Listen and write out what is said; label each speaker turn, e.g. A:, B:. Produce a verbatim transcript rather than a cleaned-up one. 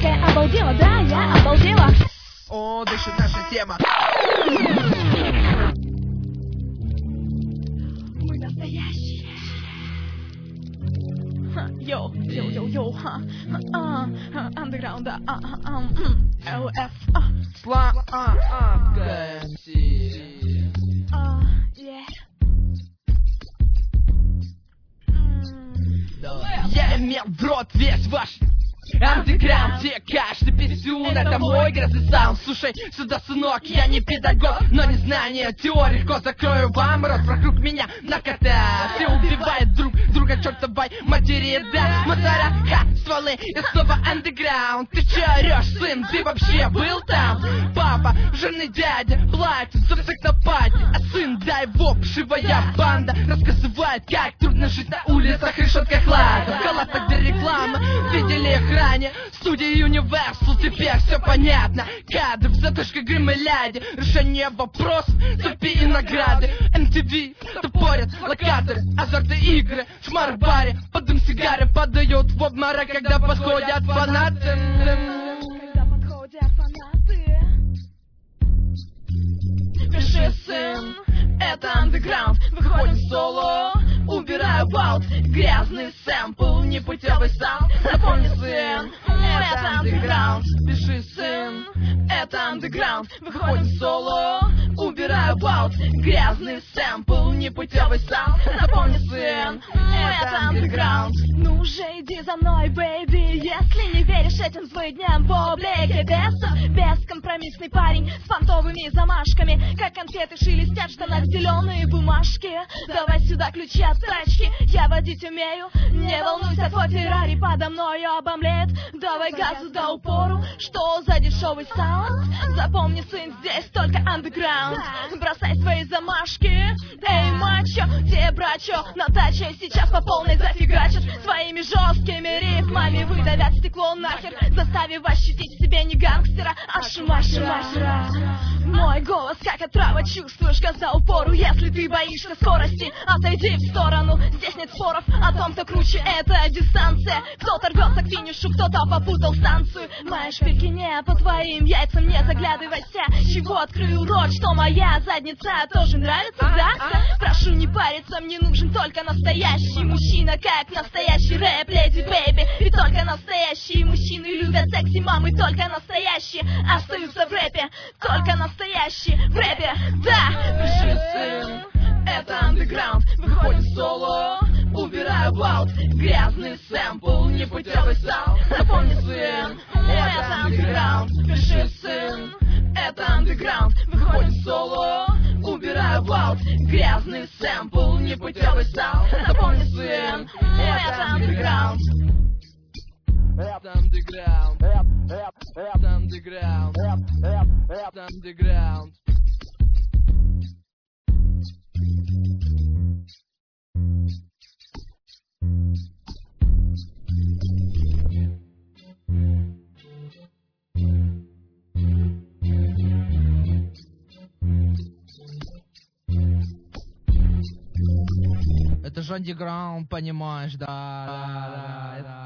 A: новенькая обалдела, да, я обалдела.
B: О, дышит наша тема.
A: Мы настоящие. Йоу, йоу, йоу, йоу, ха, андеграунд, да, а, а, эл эф, а.
B: Сладкая сила.
A: А, е.
B: Я имел в рот весь ваш андеграунд, где каждый писюн — это мой грязный саунд. Слушай сюда, сынок, я не педагог, но не знание теории легко закрою вам рот. Вокруг меня наката, все убивают друг друга, чертовой матери, да. Мусора, ха, стволы и снова андеграунд. Ты че орешь, сын, ты вообще был там? Папа, жирный дядя, платит за всех на пати, а сын, дай воп, живая банда рассказывает, как трудно жить на улицах, решетках ладов. Галаток для рекламы, видели их ранее. Студия Universal, теперь все понятно. Кадры в затышках гримеляде, решение вопросов, цепи и награды. эм ти ви топорят локаторы, азарты игры, шмар в баре, под дым сигары падают в обморок, когда подходят фанаты.
A: Когда подходят фанаты. Пиши, сын, это андеграунд. Выходим в соло, убираю баут. Грязный сэмпл, непутевый саунд. Запомни, сын, это андеграунд. Пиши, сын, это андеграунд. Выходим в соло, убираю баут. Грязный сэмпл, непутевый саунд. Запомни, сын, это андеграунд. Ну же, иди за мной, бэйби. Если не веришь этим злыдням в облике беса, бескомпромиссный парень с фантовыми замашками, как конфеты шелестят в штанах зеленые бумажки. Давай сюда ключи от тачки, я водить умею. Не волнуйся, твой Феррари подо мною обомлеет. Давай газу до упору, что за дешевый саунд? Запомни, сын, здесь только андеграунд. Бросай свои замашки, эй, мачо, те брачо на таче сейчас по полной зафигачат. Своими жесткими рифмами выдавят стекло нахер, заставив ощутить в себе не гангстера, а шмашера. Мой голос как отрава, чувствуешь коза упору. Если ты боишься скорости, отойди в сторону. Здесь нет споров о том, кто круче, это дистанция. Кто-то рвется к финишу, кто-то попутал станцию. Мои шпильки не по твоим яйцам, не заглядывайся. Чего открою рот, что моя задница тоже нравится, да? Прошу не париться, мне нужен только настоящий мужчина, как настоящий рэп, леди бэйби. Ведь только настоящие мужчины любят секси мамы, только настоящие остаются в рэпе, только настоящие в рэпе, да. Пиши, сын, это андеграунд. Выходит соло, убираю баут. Грязный сэмпл, непутевый саунд. Запомни, сын, это андеграунд. Пиши, сын, это андеграунд. Выходит соло, убираю баут. Грязный сэмпл, непутевый саунд. Запомни, сын, это андеграунд.
B: Это андеграунд. Это андеграунд. Это андеграунд. Это же андеграунд, понимаешь, да, да, да.